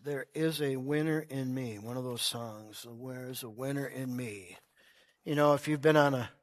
There is a winner in me. One of those songs. There's a winner in me. You know, if you've been on a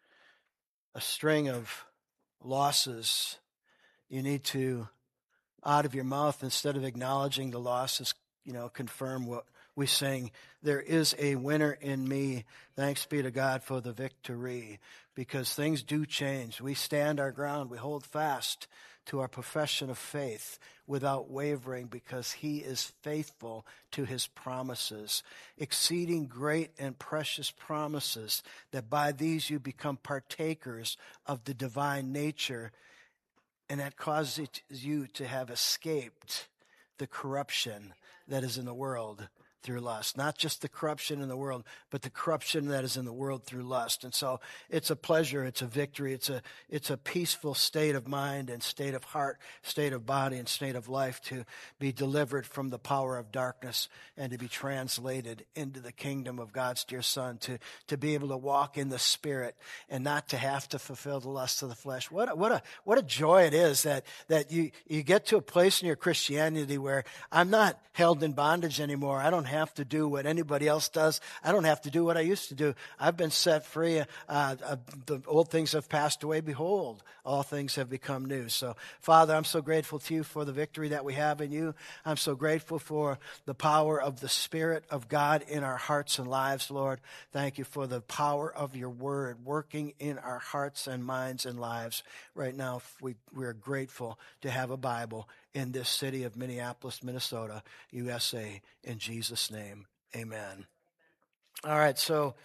string of losses, you need to, out of your mouth, instead of acknowledging the losses, confirm what we sing. There is a winner in me. Thanks be to God for the victory. Because things do change. We stand our ground. We hold fast to our profession of faith without wavering, because he is faithful to his promises, exceeding great and precious promises, that by these you become partakers of the divine nature, and that causes you to have escaped the corruption that is in the world through lust. Not just the corruption in the world, but the corruption that is in the world through lust. And so it's a pleasure, it's a victory, it's a peaceful state of mind and state of heart, state of body and state of life to be delivered from the power of darkness and to be translated into the kingdom of God's dear Son, to be able to walk in the Spirit and not to have to fulfill the lusts of the flesh. What a joy it is that you get to a place in your Christianity where I'm not held in bondage anymore. I don't have to do what anybody else does. I don't have to do what I used to do. I've been set free. The old things have passed away. Behold, all things have become new. So, Father, I'm so grateful to you for the victory that we have in you. I'm so grateful for the power of the Spirit of God in our hearts and lives, Lord. Thank you for the power of your word working in our hearts and minds and lives. Right now, we're grateful to have a Bible in this city of Minneapolis, Minnesota, USA. In Jesus' name, amen. All right, so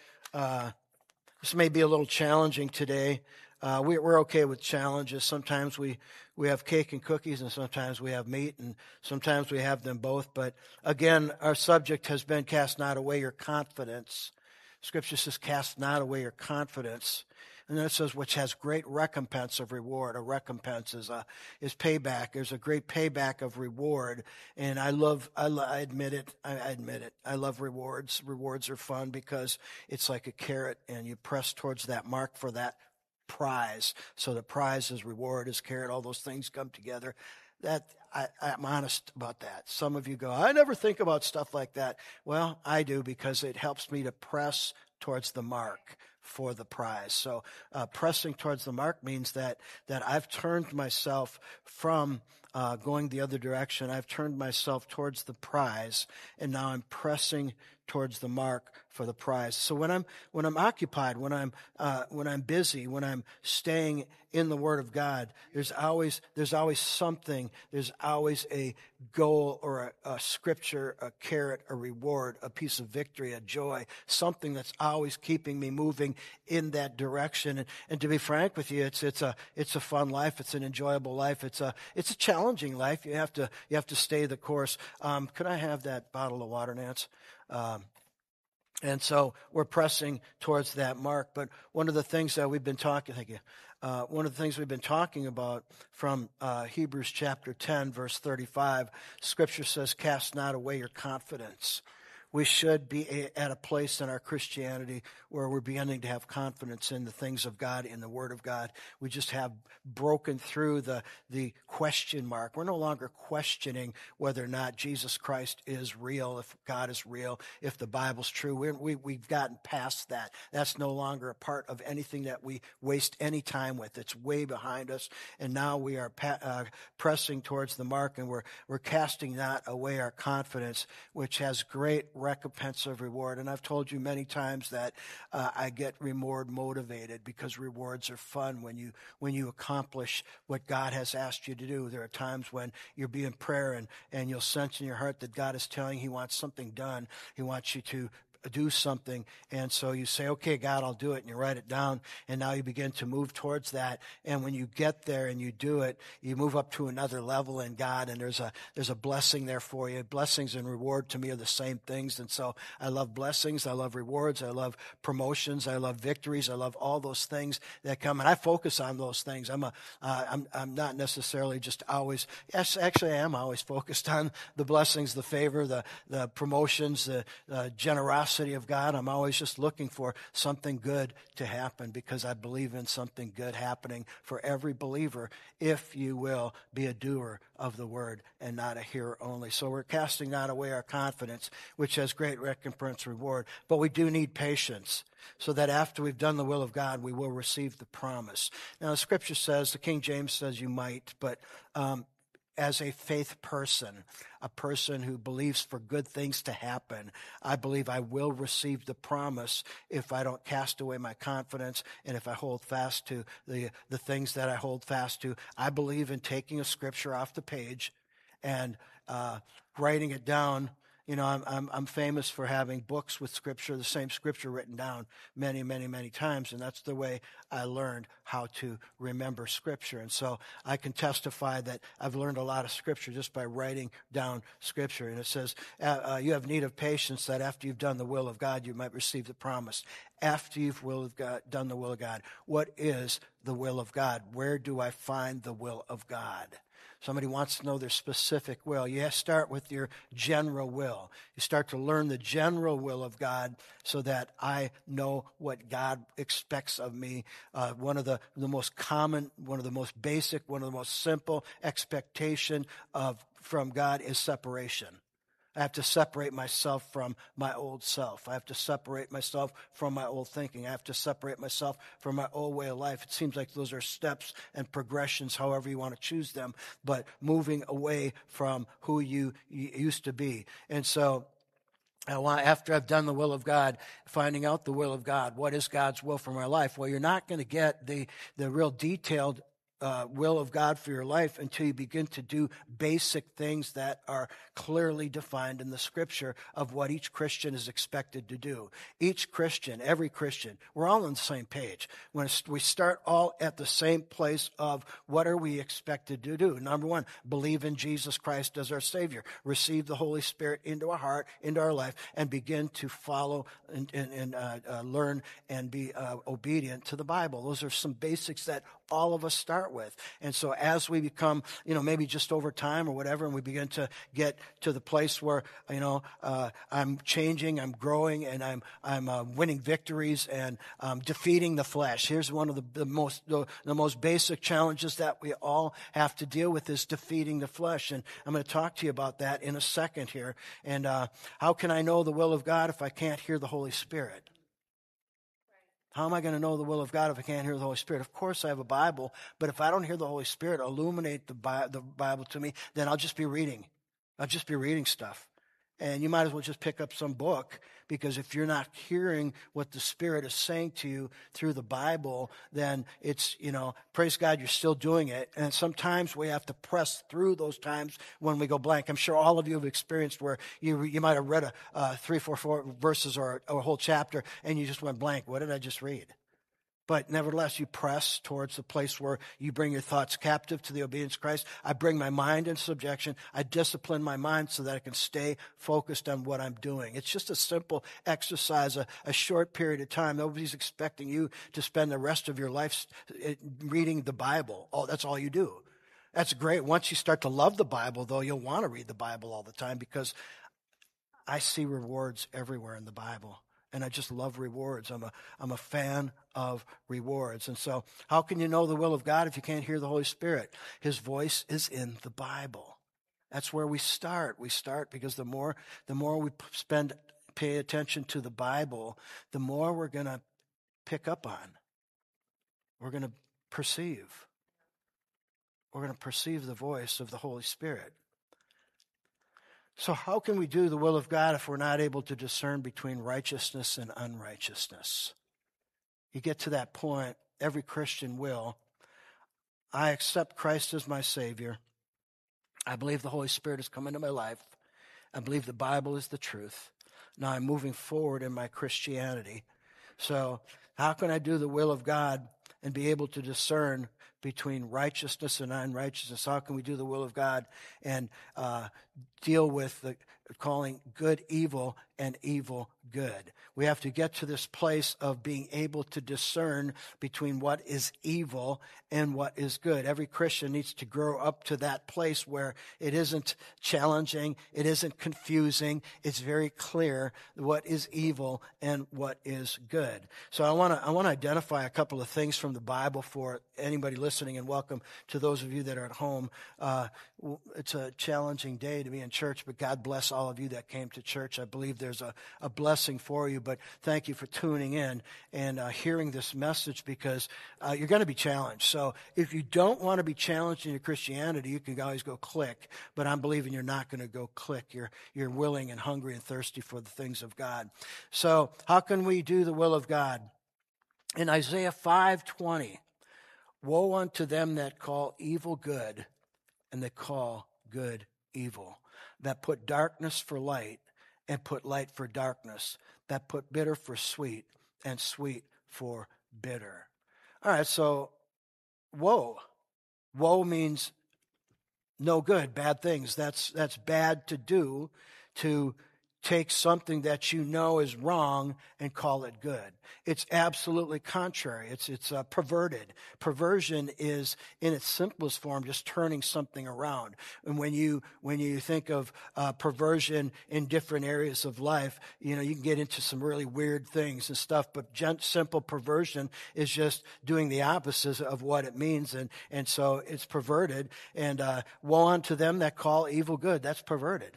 this may be a little challenging today. We're okay with challenges. Sometimes we have cake and cookies, and sometimes we have meat, and sometimes we have them both. But again, our subject has been cast not away your confidence. Scripture says, cast not away your confidence. And then it says, which has great recompense of reward. A recompense is payback. There's a great payback of reward. And I admit it. I love rewards. Rewards are fun because it's like a carrot, and you press towards that mark for that prize. So the prize is reward, is carrot. All those things come together. I'm honest about that. Some of you go, I never think about stuff like that. Well, I do, because it helps me to press towards the mark for the prize. So pressing towards the mark means that I've turned myself from going the other direction. I've turned myself towards the prize, and now I'm pressing towards the mark for the prize. So when I'm occupied, when I'm busy, when I'm staying in the Word of God, there's always something. There's always a goal or a scripture, a carrot, a reward, a piece of victory, a joy, something that's always keeping me moving in that direction. And to be frank with you, it's a fun life. It's an enjoyable life. It's a challenging life. You have to stay the course. Could I have that bottle of water, Nance? And so we're pressing towards that mark. But one of the things that we've been talking, one of the things we've been talking about from Hebrews chapter 10, verse 35, Scripture says, cast not away your confidence. We should be at a place in our Christianity where we're beginning to have confidence in the things of God, in the Word of God. We just have broken through the question mark. We're no longer questioning whether or not Jesus Christ is real, if God is real, if the Bible's true. We've gotten past that. That's no longer a part of anything that we waste any time with. It's way behind us, and now we are pressing towards the mark, and we're casting not away our confidence, which has great recompense of reward. And I've told you many times that I get reward motivated, because rewards are fun when you accomplish what God has asked you to do. There are times when you'll be in prayer and you'll sense in your heart that God is telling you He wants something done. He wants you to do something, and so you say, okay, God, I'll do it, and you write it down, and now you begin to move towards that. And when you get there and you do it, you move up to another level in God, and there's a blessing there for you. Blessings and reward to me are the same things, and so I love blessings, I love rewards, I love promotions, I love victories, I love all those things that come, and I focus on those things. I'm not necessarily just always. Yes, actually, I am always focused on the blessings, the favor, the promotions, the generosity, generosity of God. I'm always just looking for something good to happen because I believe in something good happening for every believer if you will be a doer of the word and not a hearer only. So we're casting not away our confidence, which has great recompense reward. But we do need patience so that after we've done the will of God, we will receive the promise. Now, the scripture says, the King James says you might, but as a faith person, a person who believes for good things to happen, I believe I will receive the promise if I don't cast away my confidence and if I hold fast to the things that I hold fast to. I believe in taking a scripture off the page and writing it down. You know, I'm famous for having books with scripture, the same scripture written down many, many, many times, and that's the way I learned how to remember scripture. And so I can testify that I've learned a lot of scripture just by writing down scripture. And it says, you have need of patience that after you've done the will of God, you might receive the promise. After you've done the will of God, what is the will of God? Where do I find the will of God? Somebody wants to know their specific will. You have to start with your general will. You start to learn the general will of God so that I know what God expects of me. One of the most common, one of the most basic, one of the most simple expectation from God is separation. I have to separate myself from my old self. I have to separate myself from my old thinking. I have to separate myself from my old way of life. It seems like those are steps and progressions, however you want to choose them, but moving away from who you used to be. And so after I've done the will of God, finding out the will of God, what is God's will for my life? Well, you're not going to get the real detailed will of God for your life until you begin to do basic things that are clearly defined in the scripture of what each Christian is expected to do. Each Christian, every Christian, we're all on the same page. When we start all at the same place of what are we expected to do. Number one, believe in Jesus Christ as our Savior. Receive the Holy Spirit into our heart, into our life, and begin to follow and learn and be obedient to the Bible. Those are some basics that all of us start with. And so as we become, maybe just over time or whatever, and we begin to get to the place where, I'm changing, I'm growing, and I'm winning victories and defeating the flesh. Here's one of the most basic challenges that we all have to deal with is defeating the flesh. And I'm going to talk to you about that in a second here. And how can I know the will of God if I can't hear the Holy Spirit? How am I going to know the will of God if I can't hear the Holy Spirit? Of course, I have a Bible, but if I don't hear the Holy Spirit illuminate the Bible to me, then I'll just be reading. I'll just be reading stuff. And you might as well just pick up some book, because if you're not hearing what the Spirit is saying to you through the Bible, then it's, praise God, you're still doing it. And sometimes we have to press through those times when we go blank. I'm sure all of you have experienced where you might have read 3, 4 verses or a whole chapter and you just went blank. What did I just read? But nevertheless, you press towards the place where you bring your thoughts captive to the obedience of Christ. I bring my mind into subjection. I discipline my mind so that I can stay focused on what I'm doing. It's just a simple exercise, a short period of time. Nobody's expecting you to spend the rest of your life reading the Bible. Oh, that's all you do. That's great. Once you start to love the Bible, though, you'll want to read the Bible all the time, because I see rewards everywhere in the Bible. And I just love rewards. I'm a fan of rewards. And so how can you know the will of God if you can't hear the Holy Spirit? His voice is in the Bible. That's where we start. We start because the more we pay attention to the Bible, the more we're going to pick up on. We're going to perceive. We're going to perceive the voice of the Holy Spirit. So how can we do the will of God if we're not able to discern between righteousness and unrighteousness? You get to that point, every Christian will. I accept Christ as my Savior. I believe the Holy Spirit has come into my life. I believe the Bible is the truth. Now I'm moving forward in my Christianity. So how can I do the will of God and be able to discern between righteousness and unrighteousness? How can we do the will of God and deal with the calling good evil and evil good? We have to get to this place of being able to discern between what is evil and what is good. Every Christian needs to grow up to that place where it isn't challenging, it isn't confusing, it's very clear what is evil and what is good. So I want to identify a couple of things from the Bible for anybody listening, and welcome to those of you that are at home. It's a challenging day to be in church, but God bless all of you that came to church. I believe there's a blessing for you, but thank you for tuning in and hearing this message, because you're going to be challenged. So if you don't want to be challenged in your Christianity, you can always go click, but I'm believing you're not going to go click. You're willing and hungry and thirsty for the things of God. So how can we do the will of God? In Isaiah 5:20, woe unto them that call evil good and that call good evil, that put darkness for light and put light for darkness, that put bitter for sweet and sweet for bitter. All right, so woe. Woe means no good, bad things. That's bad to do, to take something that you know is wrong and call it good. It's absolutely contrary. It's perverted. Perversion is, in its simplest form, just turning something around. And when you think of perversion in different areas of life, you can get into some really weird things and stuff. But simple perversion is just doing the opposite of what it means, and so it's perverted. And woe unto them that call evil good. That's perverted.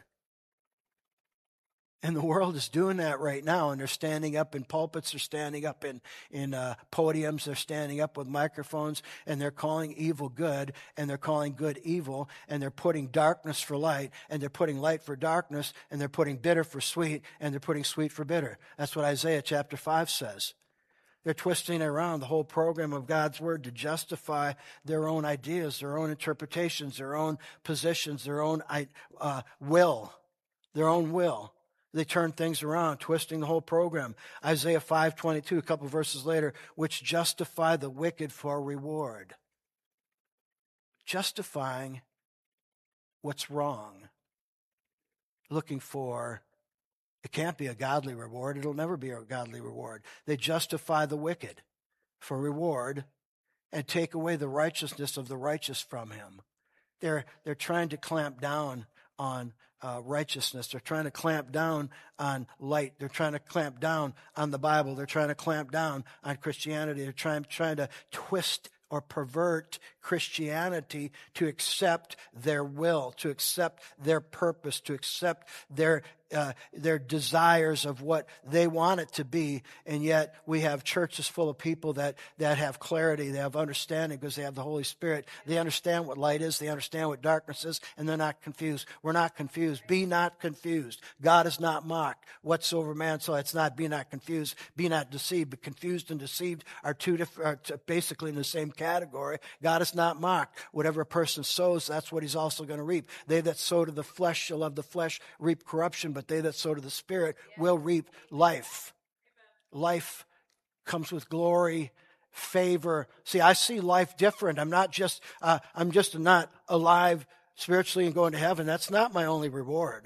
And the world is doing that right now, and they're standing up in pulpits, they're standing up in podiums, they're standing up with microphones, and they're calling evil good, and they're calling good evil, and they're putting darkness for light, and they're putting light for darkness, and they're putting bitter for sweet, and they're putting sweet for bitter. That's what Isaiah chapter 5 says. They're twisting around the whole program of God's word to justify their own ideas, their own interpretations, their own positions, their own will. They turn things around, twisting the whole program. Isaiah 5:22, a couple verses later, which justify the wicked for reward. Justifying what's wrong. Looking for, it can't be a godly reward. It'll never be a godly reward. They justify the wicked for reward and take away the righteousness of the righteous from him. They're trying to clamp down on righteousness. They're trying to clamp down on light. They're trying to clamp down on the Bible. They're trying to clamp down on Christianity. They're trying to twist or pervert Christianity to accept their will, to accept their purpose, to accept their desires of what they want it to be. And yet we have churches full of people that have clarity, they have understanding because they have the Holy Spirit. They understand what light is, they understand what darkness is, and they're not confused. We're not confused. Be not confused. God is not mocked. Whatsoever man so it's not, be not confused, be not deceived. But confused and deceived are basically in the same category. God is not mocked. Whatever a person sows, that's what he's also going to reap. They that sow to the flesh shall of the flesh reap corruption, but they that sow to the Spirit will reap life. Life comes with glory, favor. See, I see life different. I'm just not alive spiritually and going to heaven. That's not my only reward.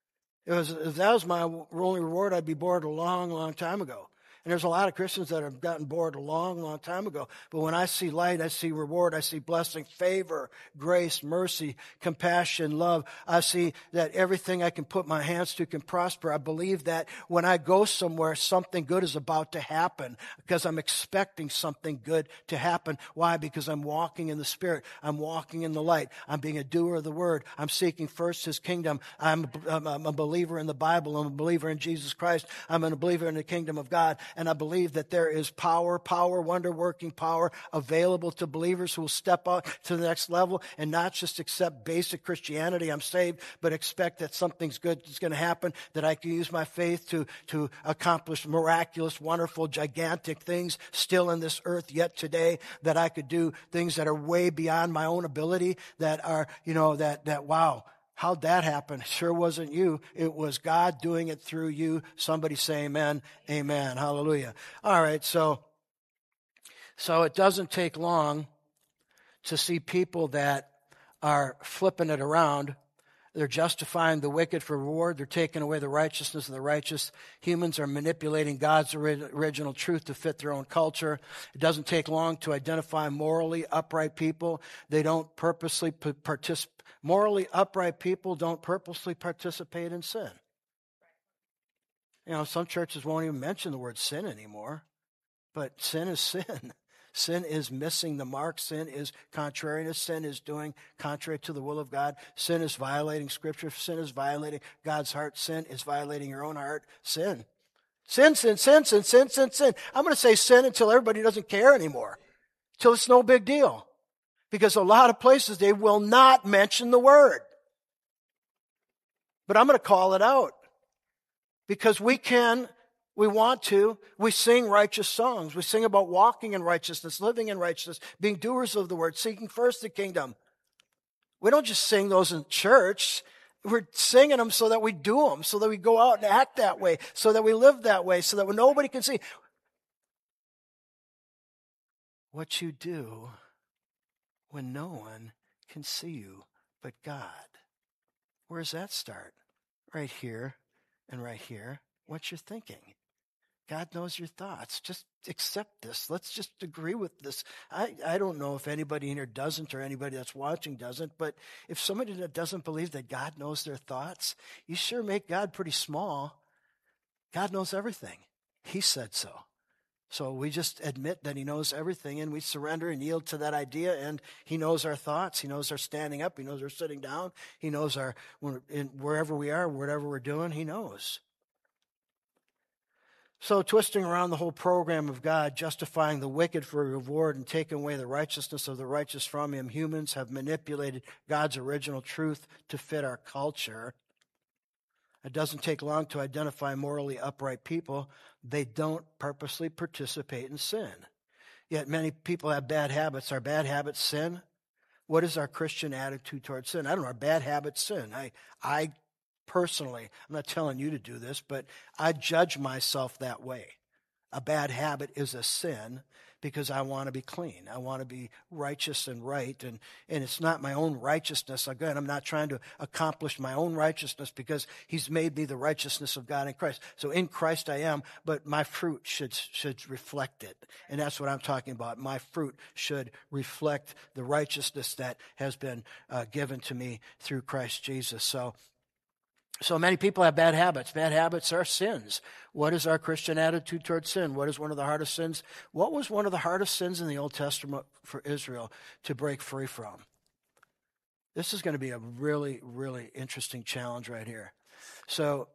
If that was my only reward, I'd be bored a long, long time ago. And there's a lot of Christians that have gotten bored a long, long time ago. But when I see light, I see reward, I see blessing, favor, grace, mercy, compassion, love. I see that everything I can put my hands to can prosper. I believe that when I go somewhere, something good is about to happen because I'm expecting something good to happen. Why? Because I'm walking in the Spirit. I'm walking in the light. I'm being a doer of the word. I'm seeking first His kingdom. I'm a believer in the Bible. I'm a believer in Jesus Christ. I'm a believer in the kingdom of God. And I believe that there is power, wonder-working power available to believers who will step out to the next level and not just accept basic Christianity, I'm saved, but expect that something's good is going to happen, that I can use my faith to accomplish miraculous, wonderful, gigantic things still in this earth yet today, that I could do things that are way beyond my own ability, that are, wow. How'd that happen? Sure wasn't you. It was God doing it through you. Somebody say amen. Amen. Hallelujah. All right. So it doesn't take long to see people that are flipping it around. They're justifying the wicked for reward. They're taking away the righteousness of the righteous. Humans are manipulating God's original truth to fit their own culture. It doesn't take long to identify morally upright people. They don't purposely participate. Morally upright people don't purposely participate in sin. You know, some churches won't even mention the word sin anymore. But sin is sin. Sin is missing the mark. Sin is contrariness. Sin is doing contrary to the will of God. Sin is violating Scripture. Sin is violating God's heart. Sin is violating your own heart. Sin. Sin, sin, sin, sin, sin, sin, sin. I'm going to say sin until everybody doesn't care anymore. Till it's no big deal. Because a lot of places they will not mention the word. But I'm going to call it out. Because we want to. We sing righteous songs. We sing about walking in righteousness, living in righteousness, being doers of the word, seeking first the kingdom. We don't just sing those in church. We're singing them so that we do them, so that we go out and act that way, so that we live that way, so that nobody can see what you do when no one can see you but God. Where does that start? Right here and right here. What you're thinking. God knows your thoughts. Just accept this. Let's just agree with this. I don't know if anybody in here doesn't or anybody that's watching doesn't, but if somebody that doesn't believe that God knows their thoughts, you sure make God pretty small. God knows everything. He said so. So we just admit that he knows everything, and we surrender and yield to that idea, and he knows our thoughts. He knows our standing up. He knows our sitting down. He knows wherever we are, whatever we're doing, he knows. So twisting around the whole program of God, justifying the wicked for reward and taking away the righteousness of the righteous from him, humans have manipulated God's original truth to fit our culture. It doesn't take long to identify morally upright people. They don't purposely participate in sin. Yet many people have bad habits. Are bad habits sin? What is our Christian attitude towards sin? I don't know. Are bad habits sin? I personally, I'm not telling you to do this, but I judge myself that way. A bad habit is a sin because I want to be clean. I want to be righteous and right. And it's not my own righteousness. Again, I'm not trying to accomplish my own righteousness because he's made me the righteousness of God in Christ. So in Christ I am, but my fruit should reflect it. And that's what I'm talking about. My fruit should reflect the righteousness that has been given to me through Christ Jesus. So many people have bad habits. Bad habits are sins. What is our Christian attitude towards sin? What is one of the hardest sins? What was one of the hardest sins in the Old Testament for Israel to break free from? This is going to be a really, really interesting challenge right here. So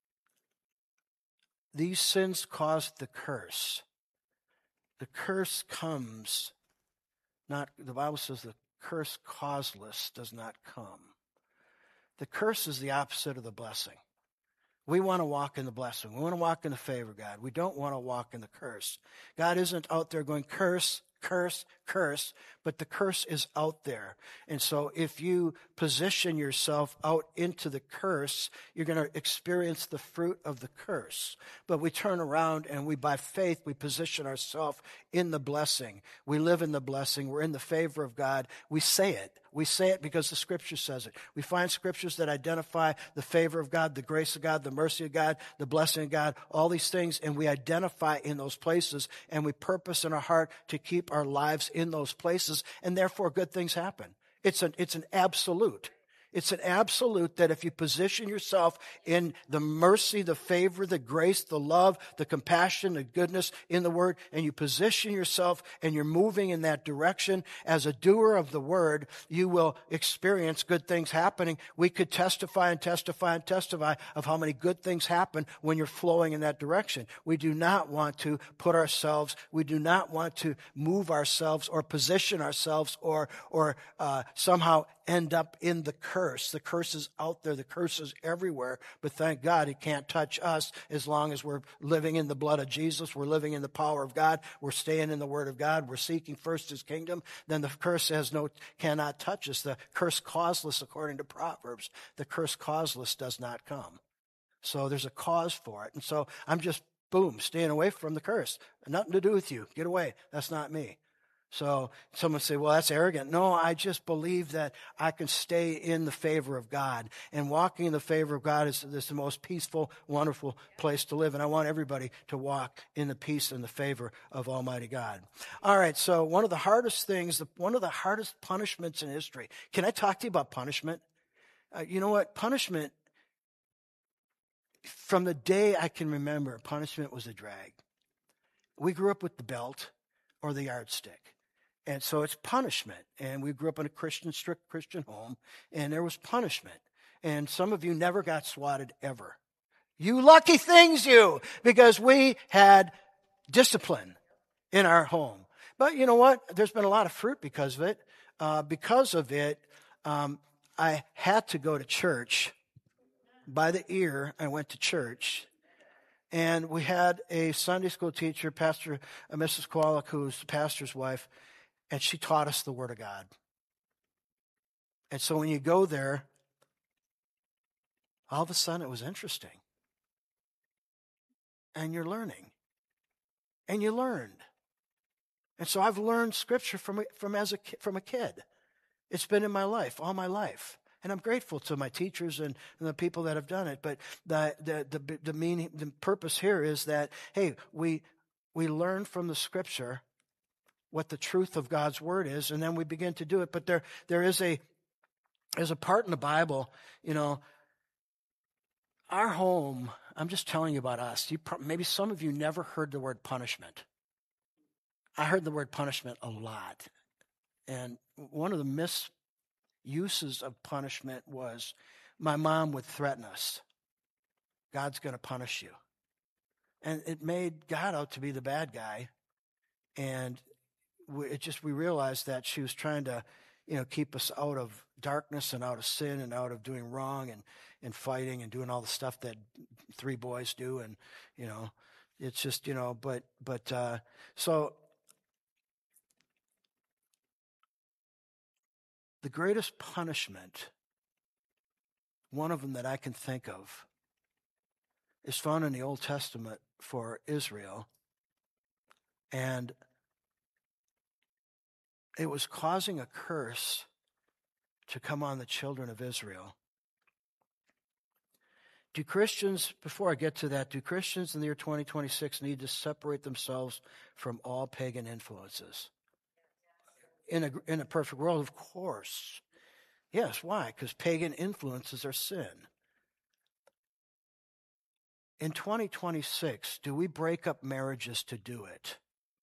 these sins caused the curse. The curse comes, the Bible says the curse causeless does not come. The curse is the opposite of the blessing. We want to walk in the blessing. We want to walk in the favor of God. We don't want to walk in the curse. God isn't out there going curse, curse, curse, but the curse is out there. And so if you position yourself out into the curse, you're going to experience the fruit of the curse. But we turn around and by faith, we position ourselves in the blessing. We live in the blessing. We're in the favor of God. We say it. We say it because the Scripture says it. We find scriptures that identify the favor of God, the grace of God, the mercy of God, the blessing of God, all these things, and we identify in those places, and we purpose in our heart to keep our lives in those places, and therefore good things happen. It's an absolute. It's an absolute that if you position yourself in the mercy, the favor, the grace, the love, the compassion, the goodness in the Word, and you position yourself and you're moving in that direction as a doer of the Word, you will experience good things happening. We could testify and testify and testify of how many good things happen when you're flowing in that direction. We do not want to we do not want to move ourselves or position ourselves or somehow end up in the curse. The curse is out there. The curse is everywhere. But thank God it can't touch us as long as we're living in the blood of Jesus. We're living in the power of God. We're staying in the Word of God. We're seeking first His kingdom. Then the curse cannot touch us. The curse causeless, according to Proverbs. The curse causeless does not come. So there's a cause for it. And so I'm just, staying away from the curse. Nothing to do with you. Get away. That's not me. So someone say, well, that's arrogant. No, I just believe that I can stay in the favor of God. And walking in the favor of God is the most peaceful, wonderful place to live. And I want everybody to walk in the peace and the favor of Almighty God. All right, so one of the hardest things, one of the hardest punishments in history. Can I talk to you about punishment? You know what? Punishment, from the day I can remember, punishment was a drag. We grew up with the belt or the yardstick. And so it's punishment. And we grew up in a strict Christian home, and there was punishment. And some of you never got swatted ever. You lucky things, you, because we had discipline in our home. But you know what? There's been a lot of fruit because of it. I had to go to church. By the ear, I went to church. And we had a Sunday school teacher, Mrs. Kowalik, who's the pastor's wife, and she taught us the Word of God. And so when you go there, all of a sudden it was interesting. And you're learning. And you learned. And so I've learned Scripture from a kid. It's been in my life, all my life. And I'm grateful to my teachers and the people that have done it. But the purpose here is that, hey, we learn from the Scripture what the truth of God's Word is, and then we begin to do it. But there's a part in the Bible, you know, our home, I'm just telling you about us. Maybe some of you never heard the word punishment. I heard the word punishment a lot. And one of the misuses of punishment was my mom would threaten us. God's going to punish you. And it made God out to be the bad guy. And we realized that she was trying to, keep us out of darkness and out of sin and out of doing wrong and fighting and doing all the stuff that three boys do. And, it's just, so the greatest punishment, one of them that I can think of, is found in the Old Testament for Israel. And it was causing a curse to come on the children of Israel. Before I get to that, do Christians in the year 2026 need to separate themselves from all pagan influences? In a perfect world, of course. Yes, why? Because pagan influences are sin. In 2026, do we break up marriages to do it?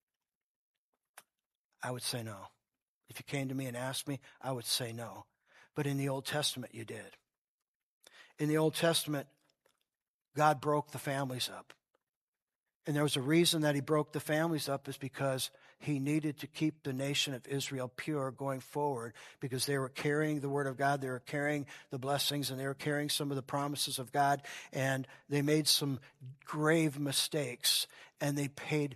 I would say no. If you came to me and asked me, I would say no. But in the Old Testament, you did. In the Old Testament, God broke the families up. And there was a reason that he broke the families up, is because he needed to keep the nation of Israel pure going forward, because they were carrying the word of God, they were carrying the blessings, and they were carrying some of the promises of God, and they made some grave mistakes, and they paid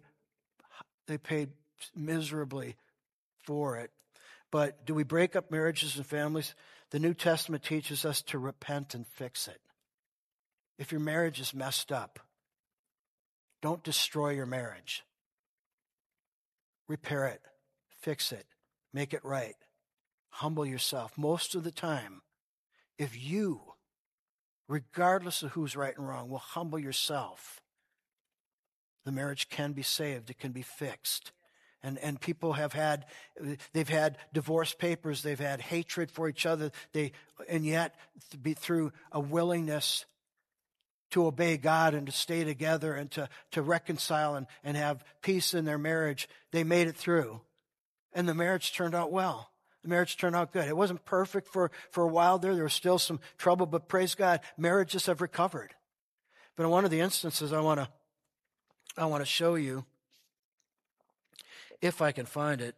miserably for it. But do we break up marriages and families? The New Testament teaches us to repent and fix it. If your marriage is messed up, don't destroy your marriage. Repair it, fix it, make it right. Humble yourself. Most of the time, if you, regardless of who's right and wrong, will humble yourself, the marriage can be saved, it can be fixed. And people they've had divorce papers, they've had hatred for each other, and yet through a willingness to obey God and to stay together and to reconcile and have peace in their marriage, they made it through. And the marriage turned out well. The marriage turned out good. It wasn't perfect for a while there. There was still some trouble, but praise God, marriages have recovered. But in one of the instances I want to show you, if I can find it.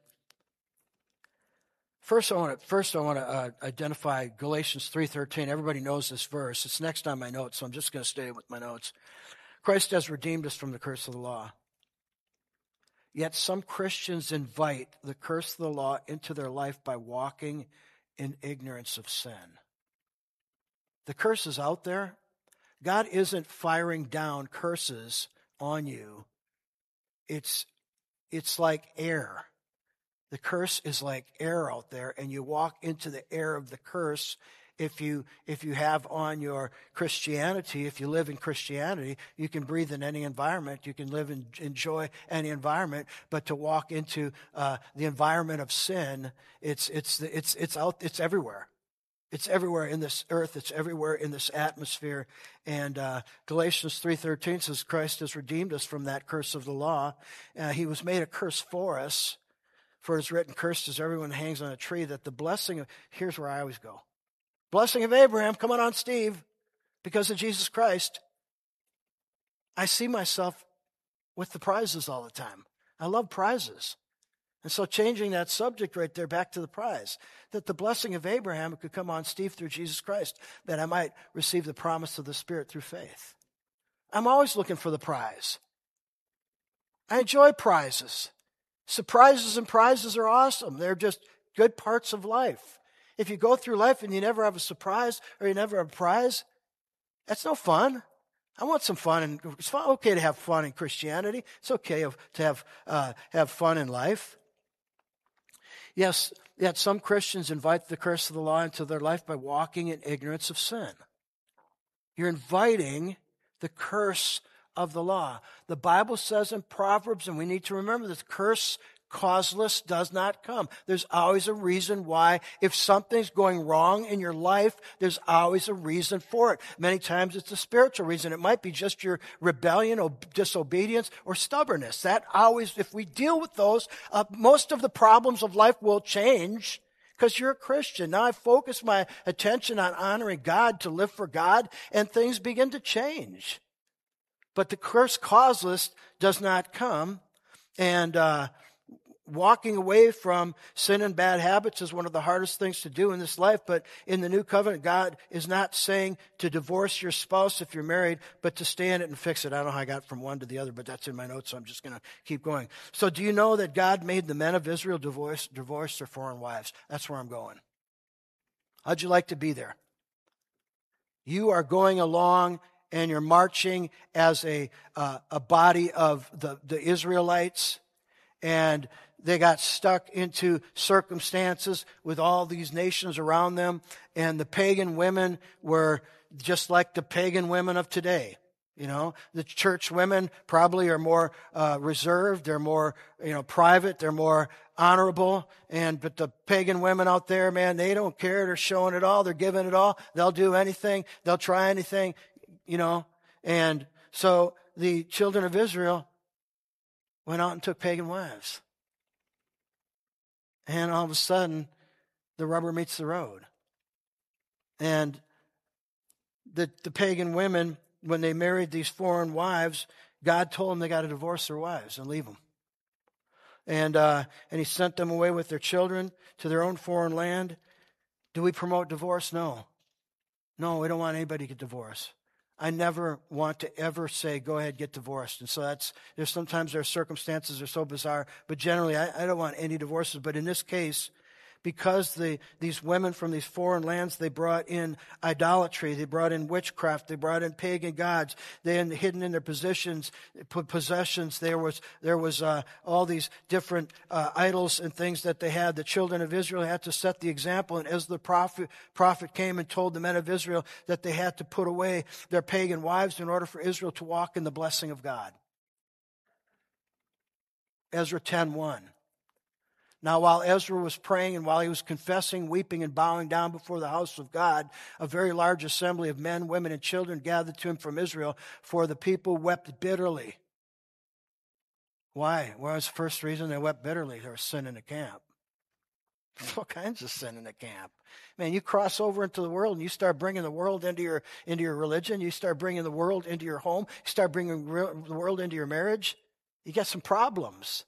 First, I want to identify Galatians 3:13. Everybody knows this verse. It's next on my notes, so I'm just going to stay with my notes. Christ has redeemed us from the curse of the law. Yet some Christians invite the curse of the law into their life by walking in ignorance of sin. The curse is out there. God isn't firing down curses on you. It's like air The curse is like air out there, and you walk into the air of the curse. If you have on your Christianity, if you live in Christianity, you can breathe in any environment. You can live and enjoy any environment. But to walk into the environment of sin, it's everywhere. It's everywhere in this earth. It's everywhere in this atmosphere. And Galatians 3:13 says Christ has redeemed us from that curse of the law. He was made a curse for us. For it is written, cursed is everyone who hangs on a tree, that the blessing of, here's where I always go. Blessing of Abraham, come on, Steve, because of Jesus Christ. I see myself with the prizes all the time. I love prizes. And so changing that subject right there back to the prize, that the blessing of Abraham could come on Steve through Jesus Christ, that I might receive the promise of the Spirit through faith. I'm always looking for the prize. I enjoy prizes. Surprises and prizes are awesome. They're just good parts of life. If you go through life and you never have a surprise or you never have a prize, that's no fun. I want some fun, and it's okay to have fun in Christianity. It's okay to have fun in life. Yes, yet some Christians invite the curse of the law into their life by walking in ignorance of sin. You're inviting the curse of the law. The Bible says in Proverbs, and we need to remember this, curse causeless does not come. There's always a reason why. If something's going wrong in your life, there's always a reason for it. Many times it's a spiritual reason. It might be just your rebellion or disobedience or stubbornness. That always, if we deal with those, most of the problems of life will change because you're a Christian. Now I focus my attention on honoring God, to live for God, and things begin to change. But the curse causeless does not come. And walking away from sin and bad habits is one of the hardest things to do in this life. But in the new covenant, God is not saying to divorce your spouse if you're married, but to stay in it and fix it. I don't know how I got from one to the other, but that's in my notes, so I'm just going to keep going. So do you know that God made the men of Israel divorce their foreign wives? That's where I'm going. How'd you like to be there? You are going along and you're marching as a body of the Israelites, and they got stuck into circumstances with all these nations around them, and the pagan women were just like the pagan women of today. You know, the church women probably are more reserved, they're more, private, they're more honorable, but the pagan women out there, man, they don't care, they're showing it all, they're giving it all, they'll do anything, they'll try anything. And so the children of Israel went out and took pagan wives. And all of a sudden, the rubber meets the road. And the pagan women, when they married these foreign wives, God told them they got to divorce their wives and leave them. And he sent them away with their children to their own foreign land. Do we promote divorce? No. No, we don't want anybody to get divorced. I never want to ever say, go ahead, get divorced. And so sometimes there are circumstances that are so bizarre, but generally I don't want any divorces. But in this case, because these women from these foreign lands, they brought in idolatry, they brought in witchcraft, they brought in pagan gods, they had hidden in their possessions, there was all these different idols and things that they had. The children of Israel had to set the example, and as the prophet came and told the men of Israel that they had to put away their pagan wives in order for Israel to walk in the blessing of God. Ezra 10:1. Now, while Ezra was praying and while he was confessing, weeping, and bowing down before the house of God, a very large assembly of men, women, and children gathered to him from Israel, for the people wept bitterly. Why? What was the first reason they wept bitterly? There was sin in the camp. All kinds of sin in the camp. Man, you cross over into the world and you start bringing the world into your religion. You start bringing the world into your home. You start bringing the world into your marriage. You get some problems.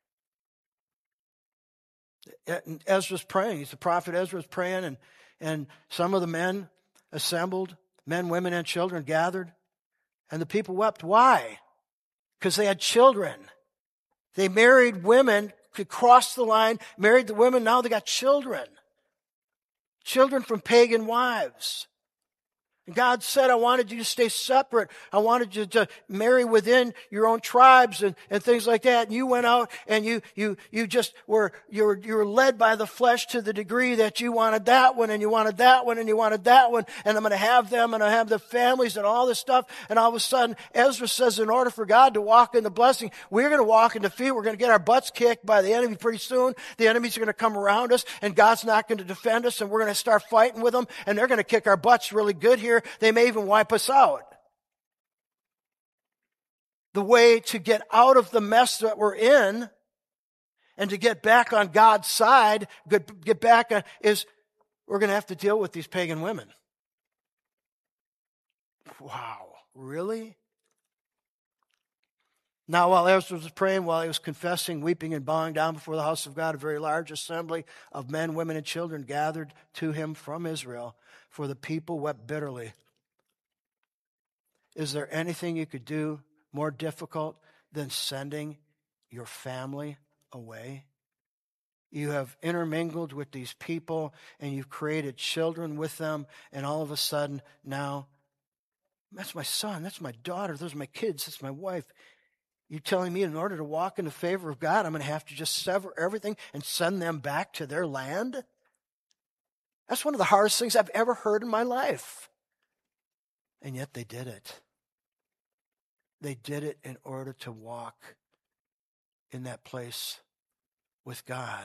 Ezra's praying. The prophet Ezra's praying, and some of the men assembled, men, women, and children gathered, and the people wept. Why? Because they had children. They married women, could cross the line, married the women, now they got children. Children from pagan wives. God said, I wanted you to stay separate. I wanted you to marry within your own tribes and things like that. And you went out and you just were led by the flesh to the degree that you wanted that one and you wanted that one and you wanted that one. And I'm going to have them and I have the families and all this stuff. And all of a sudden, Ezra says, in order for God to walk in the blessing, we're going to walk in defeat. We're going to get our butts kicked by the enemy pretty soon. The enemies are going to come around us and God's not going to defend us and we're going to start fighting with them and they're going to kick our butts really good here. They may even wipe us out. The way to get out of the mess that we're in and to get back on God's side, get back on, is we're going to have to deal with these pagan women. Wow, really? Now, while Ezra was praying, while he was confessing, weeping, and bowing down before the house of God, a very large assembly of men, women, and children gathered to him from Israel, for the people wept bitterly. Is there anything you could do more difficult than sending your family away? You have intermingled with these people, and you've created children with them, and all of a sudden, now, that's my son, that's my daughter, those are my kids, that's my wife. You're telling me in order to walk in the favor of God, I'm going to have to just sever everything and send them back to their land? That's one of the hardest things I've ever heard in my life. And yet they did it. They did it in order to walk in that place with God.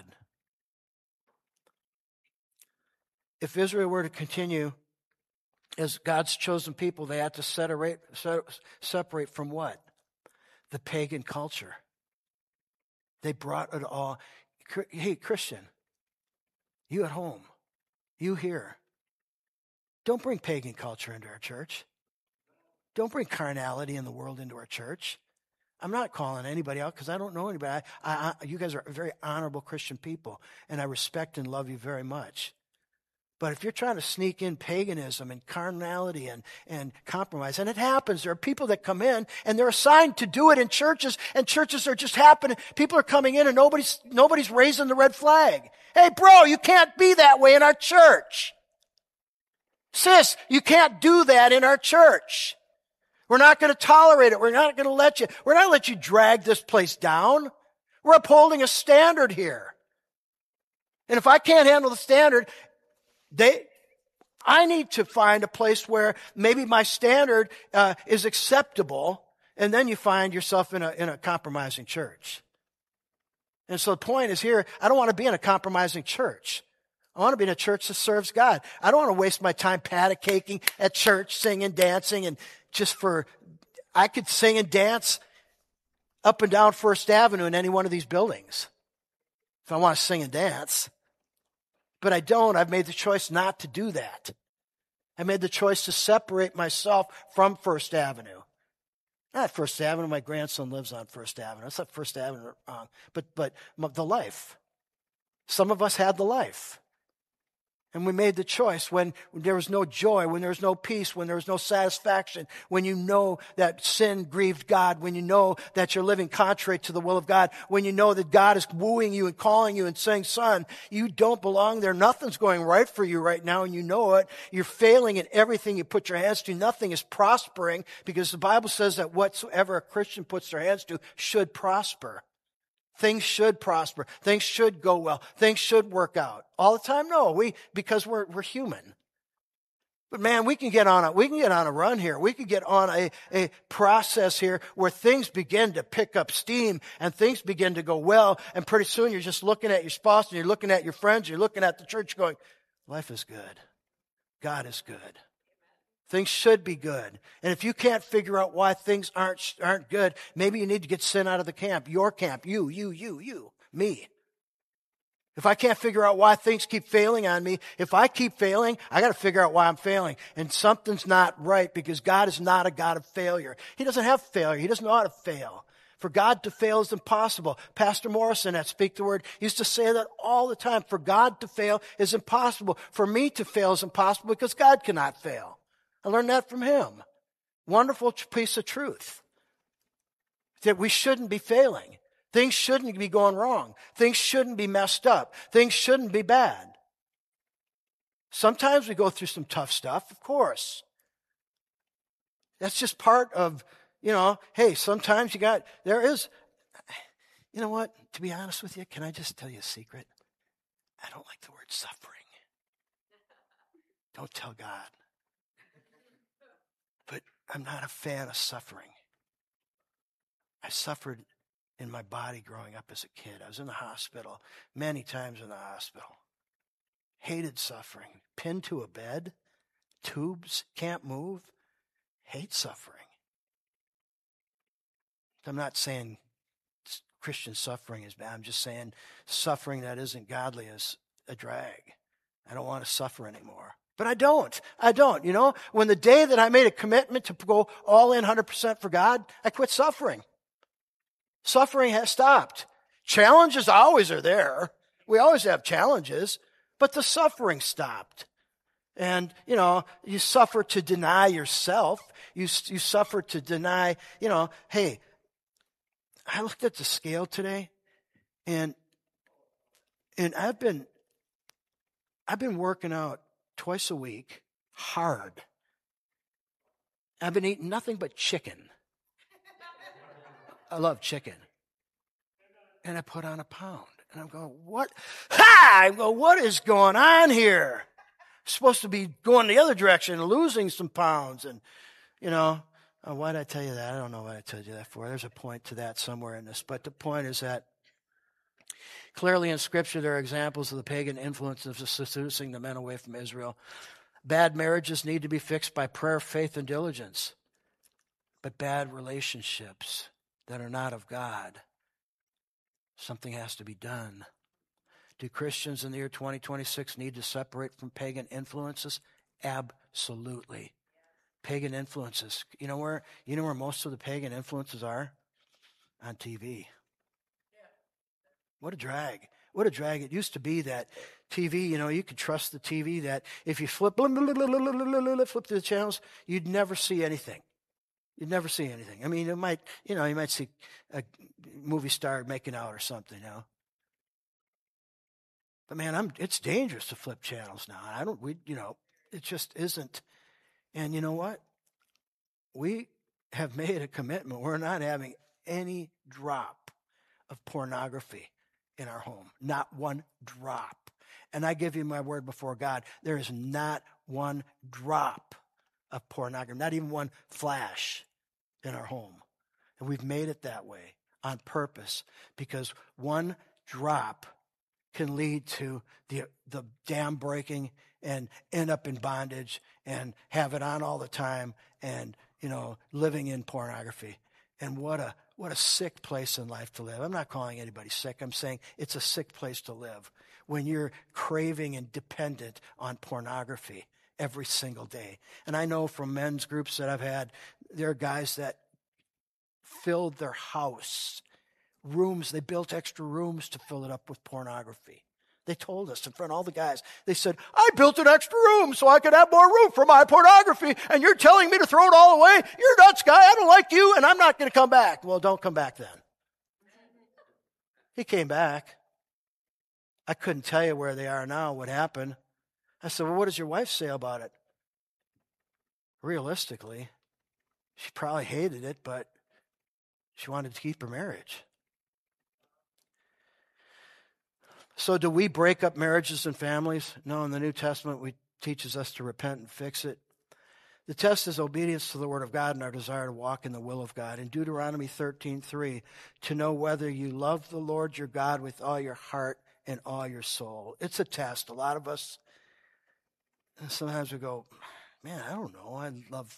If Israel were to continue as God's chosen people, they had to separate from what? The pagan culture. They brought it all. Hey, Christian, you at home, you here, don't bring pagan culture into our church. Don't bring carnality in the world into our church. I'm not calling anybody out because I don't know anybody. You guys are very honorable Christian people, and I respect and love you very much. But if you're trying to sneak in paganism and carnality and compromise, and it happens, there are people that come in and they're assigned to do it in churches, and churches are just happening. People are coming in and nobody's raising the red flag. Hey, bro, you can't be that way in our church. Sis, you can't do that in our church. We're not going to tolerate it. We're not going to let you drag this place down. We're upholding a standard here. And if I can't handle the standard, I need to find a place where maybe my standard is acceptable, and then you find yourself in a compromising church. And so the point is here, I don't want to be in a compromising church. I want to be in a church that serves God. I don't want to waste my time patty caking at church, singing, dancing, and I could sing and dance up and down First Avenue in any one of these buildings if I want to sing and dance. But I don't. I've made the choice not to do that. I made the choice to separate myself from First Avenue. Not First Avenue. My grandson lives on First Avenue. It's not First Avenue, but the life. Some of us had the life. And we made the choice when there was no joy, when there was no peace, when there was no satisfaction, when you know that sin grieved God, when you know that you're living contrary to the will of God, when you know that God is wooing you and calling you and saying, son, you don't belong there. Nothing's going right for you right now, and you know it. You're failing in everything you put your hands to. Nothing is prospering, because the Bible says that whatsoever a Christian puts their hands to should prosper. Things should prosper. Things should go well. Things should work out. All the time? No, because we're human. But man, we can get on a run here. We can get on a process here where things begin to pick up steam and things begin to go well, and pretty soon you're just looking at your spouse and you're looking at your friends, you're looking at the church going, life is good. God is good. Things should be good. And if you can't figure out why things aren't good, maybe you need to get sin out of the camp. Your camp. You. Me. If I can't figure out why things keep failing on me, if I keep failing, I got to figure out why I'm failing. And something's not right, because God is not a God of failure. He doesn't have failure. He doesn't know how to fail. For God to fail is impossible. Pastor Morrison at Speak the Word used to say that all the time. For God to fail is impossible. For me to fail is impossible, because God cannot fail. I learned that from him. Wonderful piece of truth. That we shouldn't be failing. Things shouldn't be going wrong. Things shouldn't be messed up. Things shouldn't be bad. Sometimes we go through some tough stuff, of course. That's just part of, hey, sometimes there is, you know what? To be honest with you, can I just tell you a secret? I don't like the word suffering. Don't tell God. But I'm not a fan of suffering. I suffered in my body growing up as a kid. I was in the hospital, many times in the hospital. Hated suffering. Pinned to a bed, tubes, can't move. Hate suffering. I'm not saying Christian suffering is bad. I'm just saying suffering that isn't godly is a drag. I don't want to suffer anymore. But I don't. When the day that I made a commitment to go all in 100% for God, I quit suffering. Suffering has stopped. Challenges always are there. We always have challenges, but the suffering stopped. And, you suffer to deny yourself. You suffer to deny, hey, I looked at the scale today and I've been working out twice a week, hard. I've been eating nothing but chicken. I love chicken. And I put on a pound. And I'm going, what? What is going on here? I'm supposed to be going the other direction and losing some pounds. And, why did I tell you that? I don't know what I told you that for. There's a point to that somewhere in this. But the point is that clearly in Scripture there are examples of the pagan influence of seducing the men away from Israel. Bad marriages need to be fixed by prayer, faith, and diligence. But bad relationships that are not of God, something has to be done. Do Christians in the year 2026 need to separate from pagan influences? Absolutely. Pagan influences. You know where most of the pagan influences are? On TV. What a drag. What a drag. It used to be that TV, you could trust the TV that if you flip through the channels, you'd never see anything. You'd never see anything. I mean, you might see a movie star making out or something, But man, it's dangerous to flip channels now. It just isn't. And you know what? We have made a commitment. We're not having any drop of pornography in our home. Not one drop. And I give you my word before God, there is not one drop of pornography, not even one flash in our home. And we've made it that way on purpose because one drop can lead to the dam breaking and end up in bondage and have it on all the time and, living in pornography. And what a sick place in life to live. I'm not calling anybody sick. I'm saying it's a sick place to live when you're craving and dependent on pornography every single day. And I know from men's groups that I've had, there are guys that filled their house, rooms, they built extra rooms to fill it up with pornography. They told us in front of all the guys, they said, I built an extra room so I could have more room for my pornography, and you're telling me to throw it all away? You're nuts, guy. I don't like you, and I'm not going to come back. Well, don't come back then. He came back. I couldn't tell you where they are now, what happened. I said, well, what does your wife say about it? Realistically, she probably hated it, but she wanted to keep her marriage. So do we break up marriages and families? No, in the New Testament, it teaches us to repent and fix it. The test is obedience to the Word of God and our desire to walk in the will of God. In Deuteronomy 13:3, to know whether you love the Lord your God with all your heart and all your soul. It's a test. A lot of us, sometimes we go, man, I don't know. I love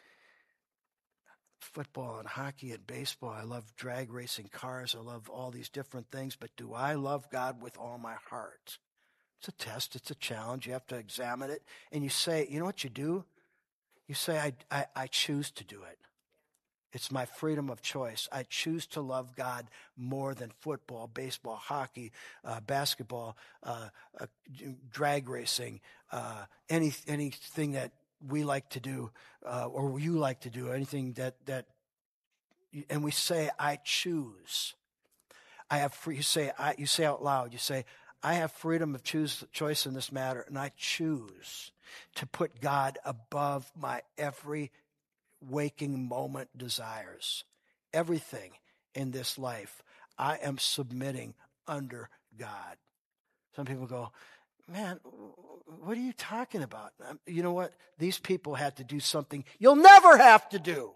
football and hockey and baseball. I love drag racing cars. I love all these different things. But do I love God with all my heart? It's a test. It's a challenge. You have to examine it. And you say, you know what you do? You say, I choose to do it. It's my freedom of choice. I choose to love God more than football, baseball, hockey, basketball, drag racing, anything that we like to do, or you like to do, anything that, and we say, I choose. I have free. You say out loud. You say, I have freedom of choice in this matter, and I choose to put God above my every waking moment desires. Everything in this life, I am submitting under God. Some people go, man, what are you talking about? You know what? These people had to do something you'll never have to do.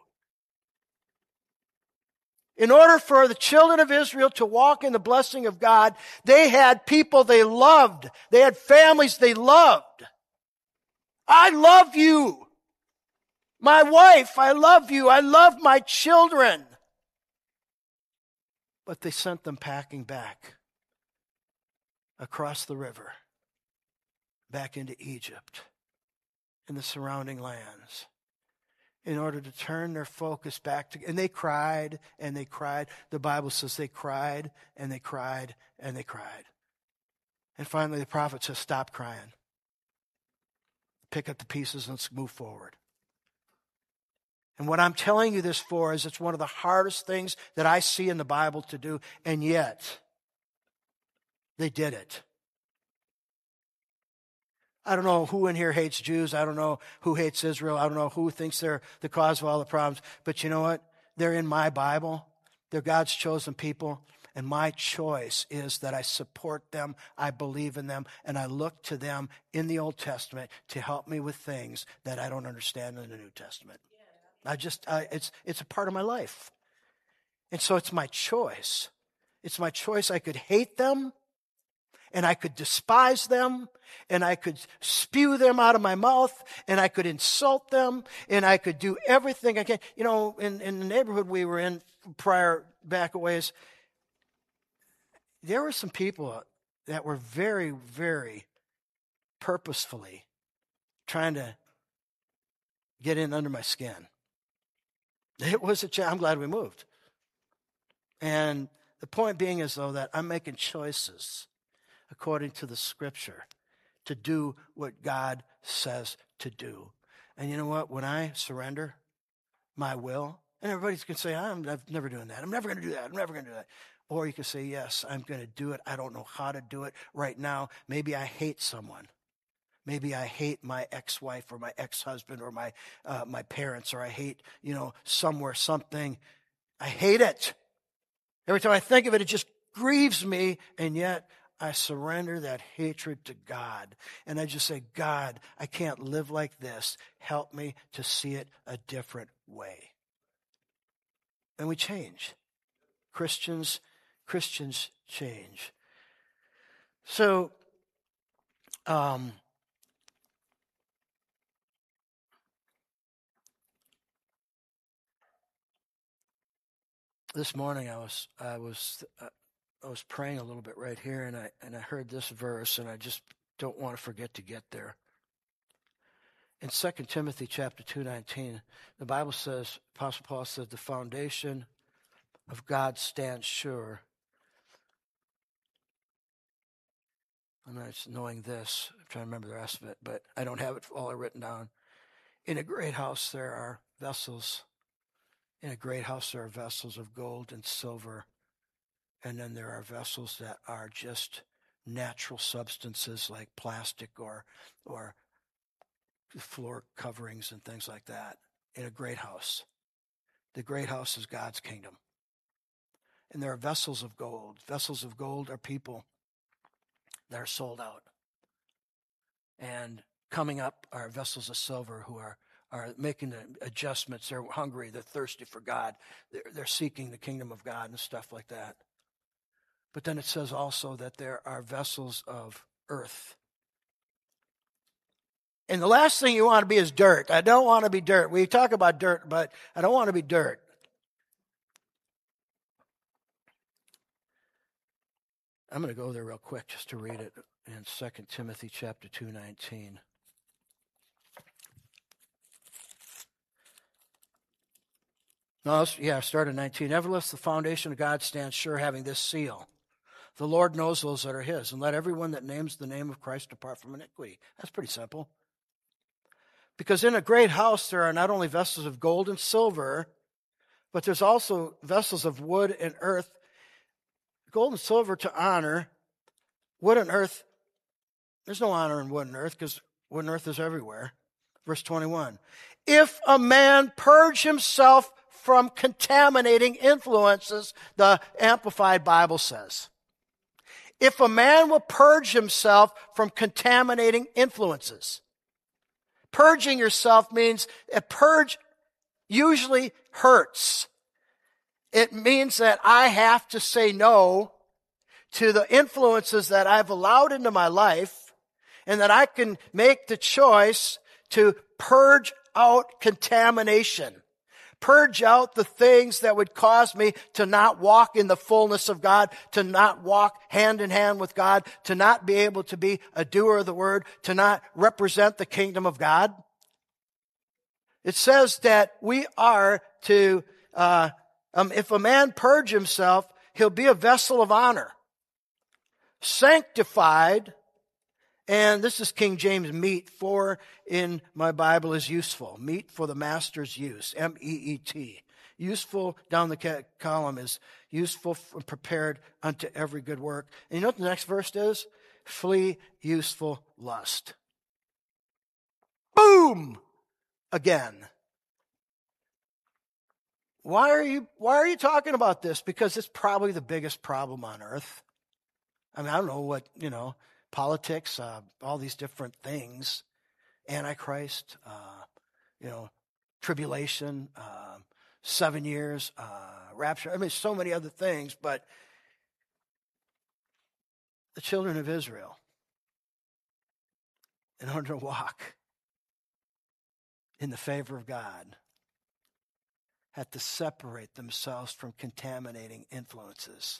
In order for the children of Israel to walk in the blessing of God, they had people they loved. They had families they loved. I love you. My wife, I love you. I love my children. But they sent them packing back across the river, back into Egypt and the surrounding lands, in order to turn their focus back to, and they cried and they cried. The Bible says they cried and they cried and they cried. And finally the prophet says, stop crying. Pick up the pieces and let's move forward. And what I'm telling you this for is it's one of the hardest things that I see in the Bible to do, and yet they did it. I don't know who in here hates Jews. I don't know who hates Israel. I don't know who thinks they're the cause of all the problems. But you know what? They're in my Bible. They're God's chosen people. And my choice is that I support them, I believe in them, and I look to them in the Old Testament to help me with things that I don't understand in the New Testament. It's a part of my life. And so it's my choice. It's my choice. I could hate them, and I could despise them, and I could spew them out of my mouth, and I could insult them, and I could do everything I can. You know, in the neighborhood we were in prior back a ways, there were some people that were very, very purposefully trying to get in under my skin. It was I'm glad we moved. And the point being is, though, that I'm making choices according to the Scripture to do what God says to do. And you know what? When I surrender my will, and everybody's going to say, I'm never doing that. I'm never going to do that. I'm never going to do that. Or you can say, yes, I'm going to do it. I don't know how to do it right now. Maybe I hate someone. Maybe I hate my ex-wife or my ex-husband or my parents, or I hate, somewhere, something. I hate it. Every time I think of it, it just grieves me, and yet I surrender that hatred to God. And I just say, God, I can't live like this. Help me to see it a different way. And we change. Christians change. So, this morning I was praying a little bit right here, and I heard this verse, and I just don't want to forget to get there. In 2 Timothy chapter 2:19, the Bible says, Apostle Paul says, the foundation of God stands sure. I'm not knowing this. I'm trying to remember the rest of it, but I don't have it all written down. In a great house there are vessels. In a great house there are vessels of gold and silver. And then there are vessels that are just natural substances like plastic or floor coverings and things like that. In a great house. The great house is God's kingdom. And there are vessels of gold. Vessels of gold are people that are sold out. And coming up are vessels of silver who are making the adjustments. They're hungry. They're thirsty for God. They're seeking the kingdom of God and stuff like that. But then it says also that there are vessels of earth. And the last thing you want to be is dirt. I don't want to be dirt. We talk about dirt, but I don't want to be dirt. I'm going to go there real quick just to read it in 2 Timothy chapter 2:19. No, start at 19. Nevertheless, the foundation of God stands sure, having this seal. The Lord knows those that are his, and let everyone that names the name of Christ depart from iniquity. That's pretty simple. Because in a great house there are not only vessels of gold and silver, but there's also vessels of wood and earth. Gold and silver to honor. Wood and earth, there's no honor in wood and earth because wood and earth is everywhere. Verse 21. if a man purge himself from contaminating influences, the Amplified Bible says. If a man will purge himself from contaminating influences. Purging yourself means a purge usually hurts. It means that I have to say no to the influences that I've allowed into my life, and that I can make the choice to purge out contamination. Purge out the things that would cause me to not walk in the fullness of God, to not walk hand in hand with God, to not be able to be a doer of the word, to not represent the kingdom of God. It says that we are to, if a man purge himself, he'll be a vessel of honor, sanctified. And this is King James, meet for in my Bible is useful. Meet for the master's use, M-E-E-T. Useful down the column is useful, prepared unto every good work. And you know what the next verse is? Flee useful lust. Boom! Again. Why are you talking about this? Because it's probably the biggest problem on earth. I mean, I don't know what, politics, all these different things, Antichrist, tribulation, 7 years, rapture. I mean, so many other things, but the children of Israel, in order to walk in the favor of God, had to separate themselves from contaminating influences.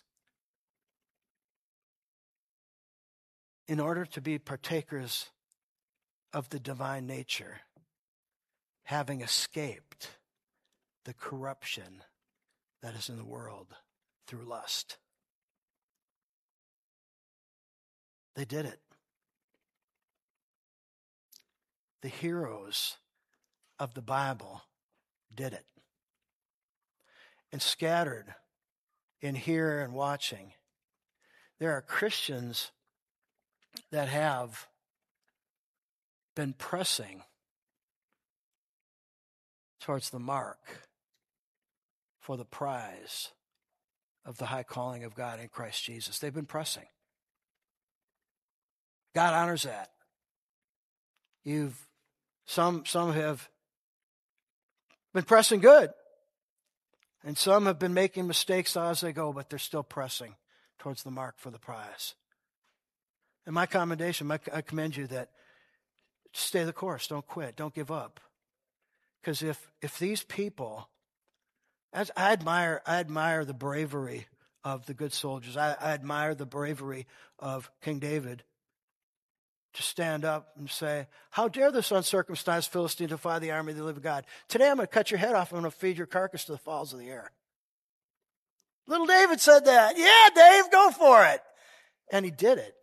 In order to be partakers of the divine nature, having escaped the corruption that is in the world through lust. They did it. The heroes of the Bible did it. And scattered in here and watching, there are Christians that have been pressing towards the mark for the prize of the high calling of God in Christ Jesus. They've been pressing. God honors that. Some have been pressing good, and some have been making mistakes as they go, but they're still pressing towards the mark for the prize. And my commendation, I commend you that stay the course, don't quit, don't give up. Because if these people, as I admire the bravery of the good soldiers. I admire the bravery of King David to stand up and say, how dare this uncircumcised Philistine defy the army of the living God? Today I'm going to cut your head off. I'm going to feed your carcass to the fowls of the air. Little David said that. Yeah, Dave, go for it. And he did it.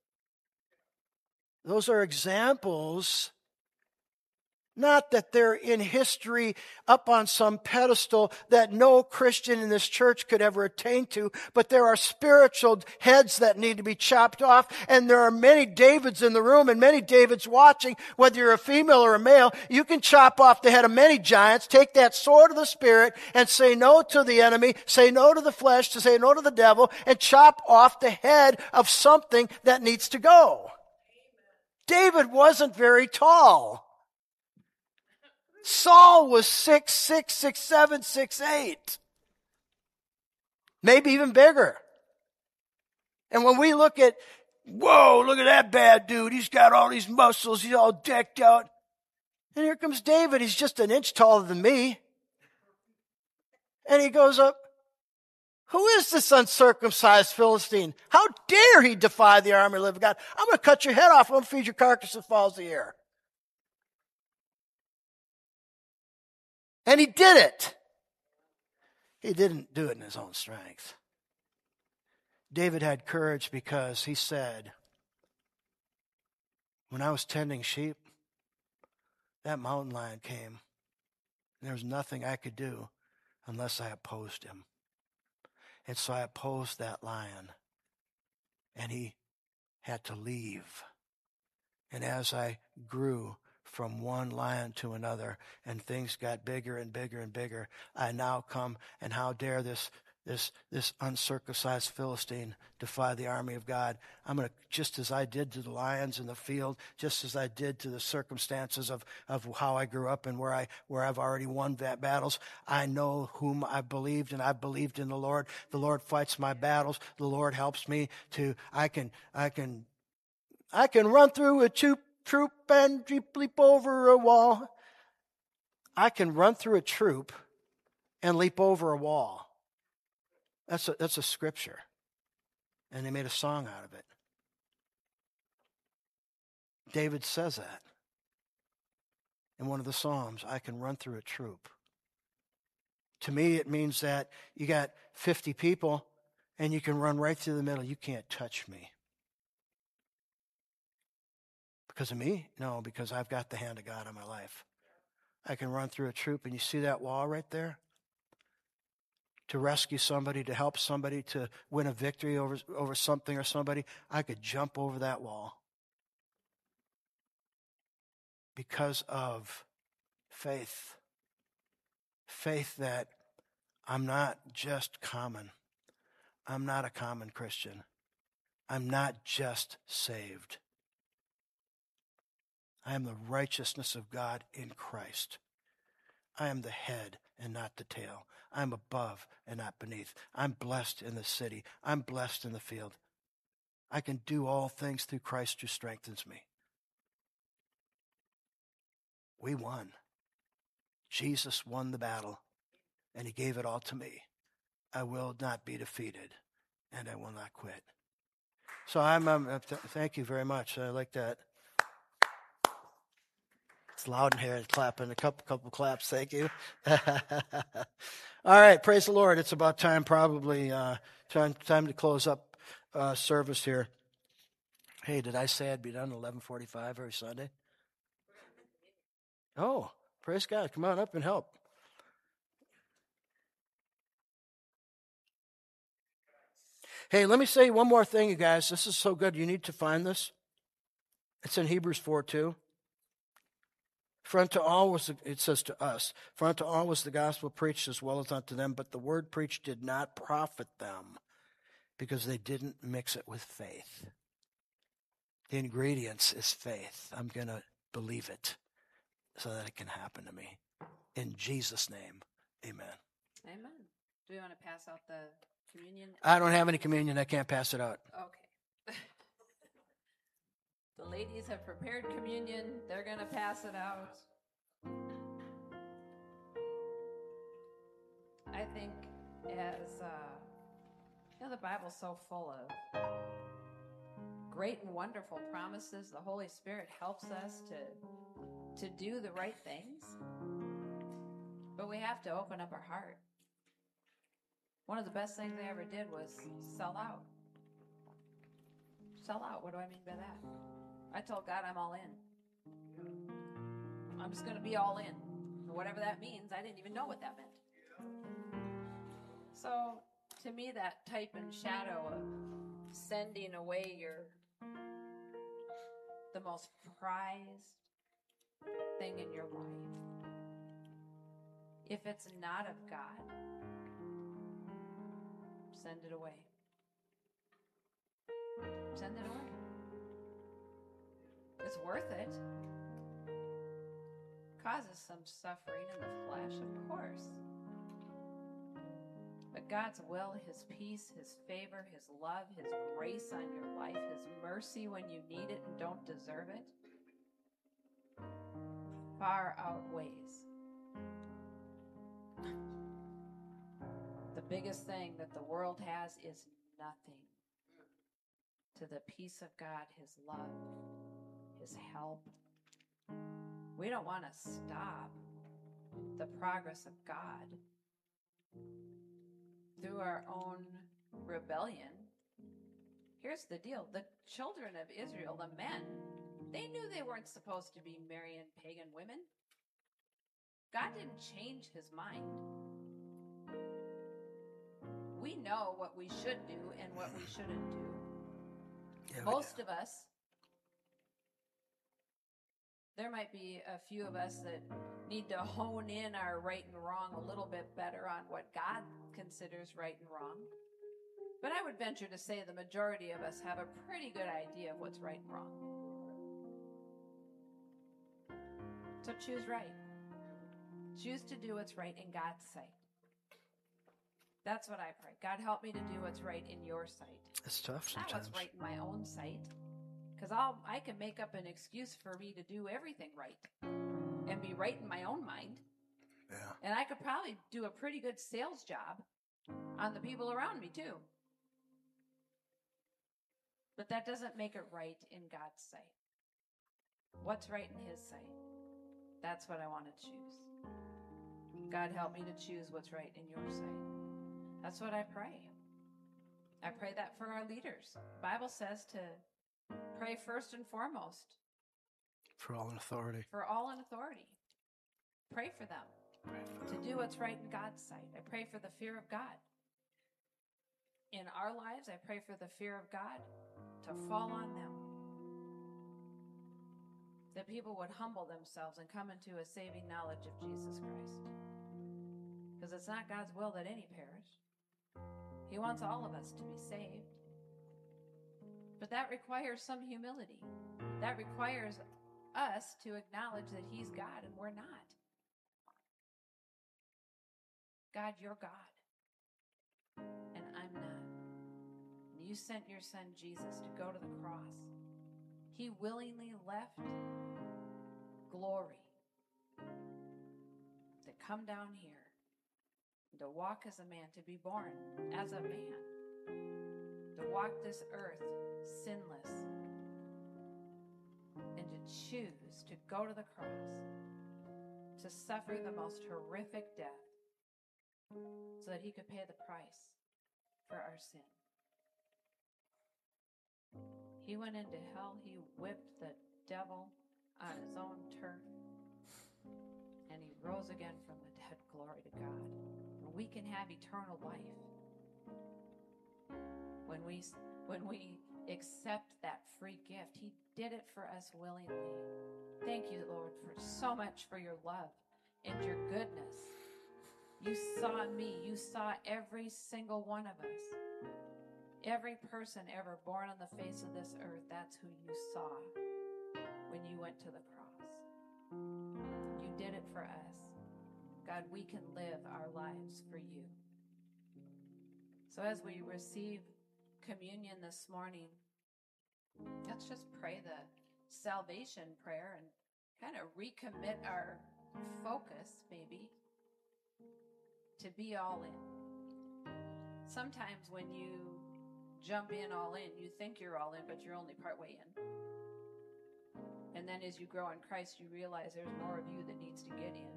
Those are examples, not that they're in history up on some pedestal that no Christian in this church could ever attain to, but there are spiritual heads that need to be chopped off, and there are many Davids in the room and many Davids watching, whether you're a female or a male. You can chop off the head of many giants, take that sword of the Spirit and say no to the enemy, say no to the flesh, to say no to the devil, and chop off the head of something that needs to go. David wasn't very tall. Saul was 6'6", 6'7", 6'8". Maybe even bigger. And when we look at, whoa, look at that bad dude. He's got all these muscles. He's all decked out. And here comes David. He's just an inch taller than me. And he goes up, who is this uncircumcised Philistine? How dare he defy the army of the living God? I'm going to cut your head off. I'm going to feed your carcass to the fowls of the air. And he did it. He didn't do it in his own strength. David had courage because he said, when I was tending sheep, that mountain lion came. And there was nothing I could do unless I opposed him. And so I opposed that lion. And he had to leave. And as I grew from one lion to another, and things got bigger and bigger and bigger. I now come, and how dare this uncircumcised Philistine defy the army of God. I'm going to, just as I did to the lions in the field, just as I did to the circumstances of how I grew up and where I've already won battles. I know whom I believed, and I believed in the Lord. The Lord fights my battles. The Lord helps me to, I can run through a troop and leap over a wall. I can run through a troop and leap over a wall. That's a scripture. And they made a song out of it. David says that in one of the Psalms, I can run through a troop. To me, it means that you got 50 people and you can run right through the middle. You can't touch me. Because of me? No, because I've got the hand of God on my life. I can run through a troop, and you see that wall right there? To rescue somebody, to help somebody, to win a victory over something or somebody, I could jump over that wall. Because of faith. Faith that I'm not just common. I'm not a common Christian. I'm not just saved. I am the righteousness of God in Christ. I am the head and not the tail. I'm above and not beneath. I'm blessed in the city. I'm blessed in the field. I can do all things through Christ who strengthens me. We won. Jesus won the battle, and he gave it all to me. I will not be defeated, and I will not quit. So thank you very much. I like that. It's loud in here. Clapping a couple claps. Thank you. All right, praise the Lord. It's about time, probably time to close up service here. Hey, did I say I'd be done at 11:45 every Sunday? Oh, praise God! Come on up and help. Hey, let me say one more thing, you guys. This is so good. You need to find this. It's in Hebrews 4:2. For unto all it says to us, for unto all was the gospel preached as well as unto them, but the word preached did not profit them because they didn't mix it with faith. The ingredients is faith. I'm going to believe it so that it can happen to me. In Jesus' name, amen. Amen. Do we want to pass out the communion? I don't have any communion. I can't pass it out. Okay. The ladies have prepared communion. They're going to pass it out. I think as, the Bible's so full of great and wonderful promises. The Holy Spirit helps us to do the right things. But we have to open up our heart. One of the best things I ever did was sell out. Sell out. What do I mean by that? I told God I'm all in. I'm just going to be all in. Whatever that means, I didn't even know what that meant. So, to me, that type and shadow of sending away the most prized thing in your life, if it's not of God, send it away. Send it away. It's worth it. Causes some suffering in the flesh, of course. But God's will, His peace, His favor, His love, His grace on your life, His mercy when you need it and don't deserve it, far outweighs the biggest thing that the world has is nothing to the peace of God, His love, His help. We don't want to stop the progress of God through our own rebellion. Here's the deal. The children of Israel, the men, they knew they weren't supposed to be marrying pagan women. God didn't change His mind. We know what we should do and what we shouldn't do. Most of us There might be a few of us that need to hone in our right and wrong a little bit better on what God considers right and wrong. But I would venture to say the majority of us have a pretty good idea of what's right and wrong. So choose right. Choose to do what's right in God's sight. That's what I pray. God, help me to do what's right in your sight. It's tough sometimes. Not what's right in my own sight. Because I can make up an excuse for me to do everything right and be right in my own mind. Yeah. And I could probably do a pretty good sales job on the people around me too. But that doesn't make it right in God's sight. What's right in his sight? That's what I want to choose. God, help me to choose what's right in your sight. That's what I pray. I pray that for our leaders. The Bible says to pray first and foremost. For all in authority. For all in authority. Pray for them. To do what's right in God's sight. I pray for the fear of God. In our lives, I pray for the fear of God to fall on them. That people would humble themselves and come into a saving knowledge of Jesus Christ. Because it's not God's will that any perish. He wants all of us to be saved. But that requires some humility. That requires us to acknowledge that he's God and we're not. God, you're God. And I'm not. You sent your son Jesus to go to the cross. He willingly left glory to come down here, to walk as a man, to be born as a man, to walk this earth sinless, and to choose to go to the cross, to suffer the most horrific death so that he could pay the price for our sin. He went into hell. He whipped the devil on his own turf. And he rose again from the dead. Glory to God. And we can have eternal life. When we accept that free gift, he did it for us willingly. Thank you, Lord, for so much for your love and your goodness. You saw me. You saw every single one of us. Every person ever born on the face of this earth, that's who you saw when you went to the cross. You did it for us. God, we can live our lives for you. So as we receive communion this morning, let's just pray the salvation prayer and kind of recommit our focus, maybe, to be all in. Sometimes when you jump in all in, you think you're all in, but you're only partway in. And then as you grow in Christ, you realize there's more of you that needs to get in.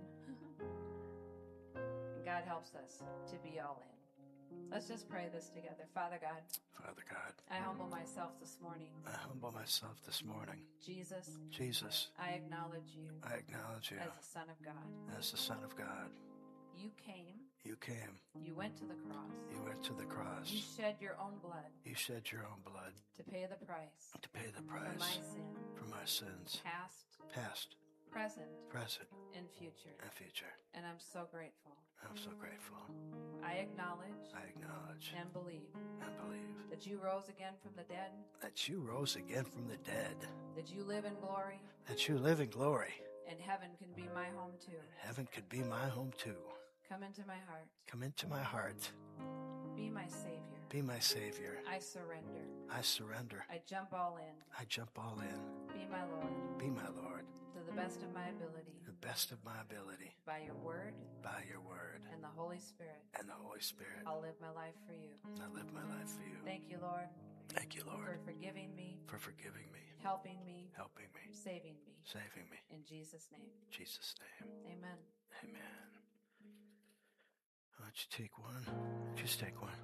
And God helps us to be all in. Let's just pray this together. Father God. Father God. I humble myself this morning. I humble myself this morning. Jesus. Jesus. I acknowledge you. I acknowledge you. As the Son of God. As the Son of God. You came. You came. You went to the cross. You went to the cross. You shed your own blood. You shed your own blood. To pay the price. To pay the price. For my sin. For my sins. Past. Present. And future. And future. And I'm so grateful. I'm so grateful. I acknowledge. And believe. That you rose again from the dead. That you rose again from the dead. That you live in glory. That you live in glory. And heaven can be my home too. Heaven could be my home too. Come into my heart. Come into my heart. Be my Savior. Be my Savior. I surrender. I surrender. I jump all in. I jump all in. Be my Lord. Be my Lord. To the best of my ability. The best of my ability. By your word. By your word. And the Holy Spirit. And the Holy Spirit. I'll live my life for you. I live my life for you. Thank you, Lord. Thank you, Lord. For forgiving me. For forgiving me. Helping me. Helping me. Saving me. Saving me. In Jesus' name. Jesus' name. Amen. Amen. Why don't you take one? Just take one.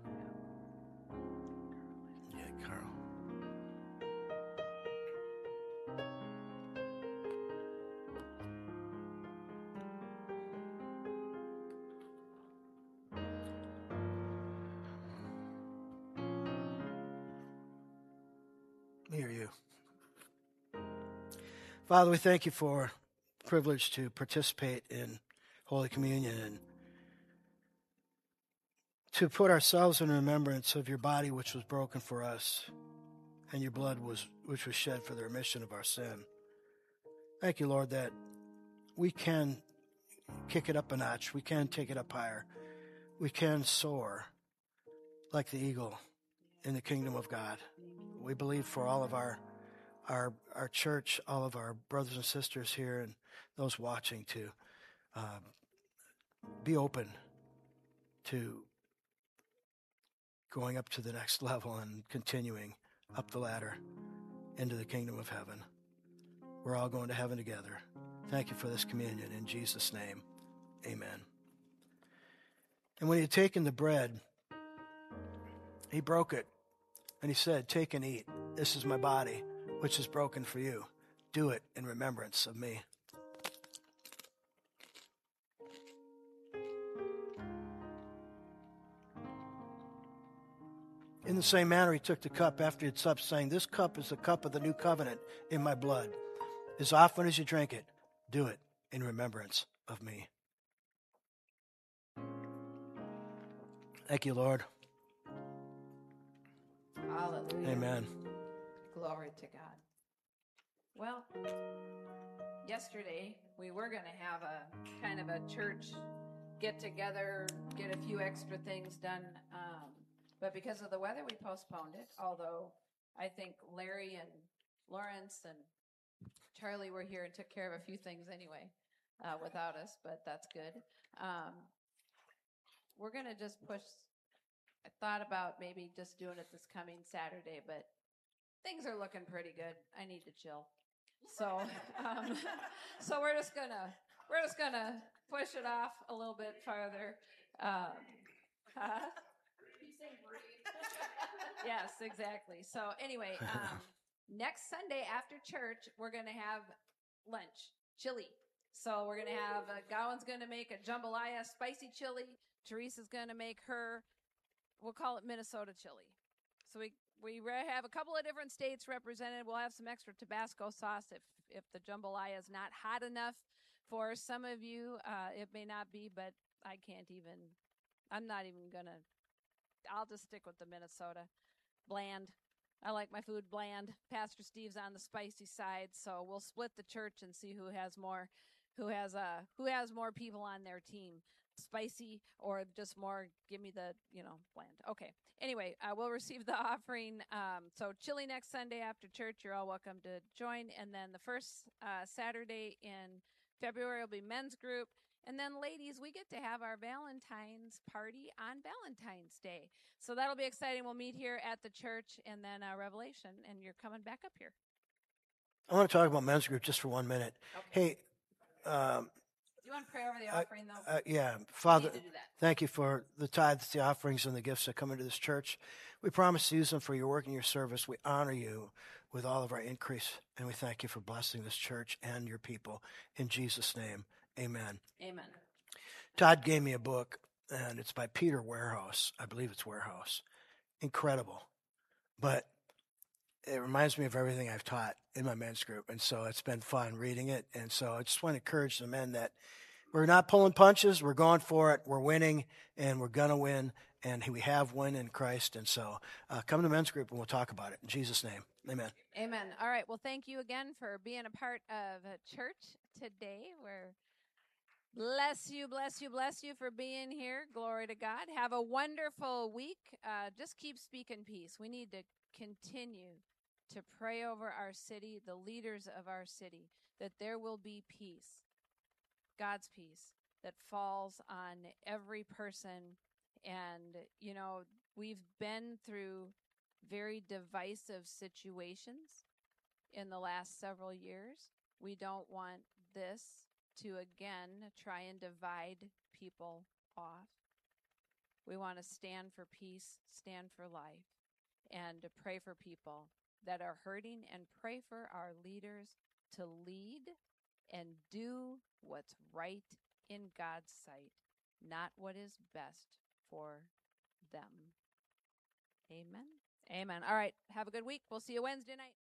Yeah, Carl. Me or you? Father, we thank you for the privilege to participate in Holy Communion and to put ourselves in remembrance of your body which was broken for us and your blood which was shed for the remission of our sin. Thank you, Lord, that we can kick it up a notch. We can take it up higher. We can soar like the eagle in the kingdom of God. We believe for all of our church, all of our brothers and sisters here and those watching to be open to going up to the next level and continuing up the ladder into the kingdom of heaven. We're all going to heaven together. Thank you for this communion. In Jesus' name, amen. And when he had taken the bread, he broke it, and he said, "Take and eat. This is my body, which is broken for you. Do it in remembrance of me." In the same manner, he took the cup after he had supped, saying, "This cup is the cup of the new covenant in my blood. As often as you drink it, do it in remembrance of me." Thank you, Lord. Hallelujah. Amen. Glory to God. Well, yesterday we were going to have a kind of a church get together, get a few extra things done. But because of the weather, we postponed it. Although I think Larry and Lawrence and Charlie were here and took care of a few things anyway without us, but that's good. We're going to just push. I thought about maybe just doing it this coming Saturday, but things are looking pretty good. I need to chill. So, so we're just gonna push it off a little bit farther. Yes, exactly. So anyway, next Sunday after church, we're going to have lunch, chili. So we're going to have, Gowan's going to make a jambalaya spicy chili. Teresa's going to make her, we'll call it Minnesota chili. So we have a couple of different states represented. We'll have some extra Tabasco sauce if the jambalaya is not hot enough for some of you. It may not be, but I'm not even going to, I'll just stick with the Minnesota. Bland. I like my food bland. Pastor Steve's on the spicy side, so we'll split the church and see who has more people on their team. Spicy or just more, give me the, bland. Okay. Anyway, we'll receive the offering. So chili next Sunday after church. You're all welcome to join. And then the first Saturday in February will be men's group. And then, ladies, we get to have our Valentine's party on Valentine's Day. So that'll be exciting. We'll meet here at the church and then Revelation, and you're coming back up here. I want to talk about men's group just for 1 minute. Okay. Hey. Do you want to pray over the offering, though? Yeah. Father, we need to do that. Thank you for the tithes, the offerings, and the gifts that come into this church. We promise to use them for your work and your service. We honor you with all of our increase, and we thank you for blessing this church and your people. In Jesus' name, amen. Amen. Todd gave me a book, and it's by Peter Warehouse. I believe it's Warehouse. Incredible. But it reminds me of everything I've taught in my men's group, and so it's been fun reading it. And so I just want to encourage the men that we're not pulling punches. We're going for it. We're winning, and we're going to win, and we have won in Christ. And so come to the men's group, and we'll talk about it. In Jesus' name, amen. Amen. All right. Well, thank you again for being a part of church today. Bless you for being here. Glory to God. Have a wonderful week. Just keep speaking peace. We need to continue to pray over our city, the leaders of our city, that there will be peace, God's peace that falls on every person. And, we've been through very divisive situations in the last several years. We don't want this to again try and divide people off. We want to stand for peace, stand for life, and to pray for people that are hurting, and pray for our leaders to lead and do what's right in God's sight, not what is best for them. Amen. Amen. All right. Have a good week. We'll see you Wednesday night.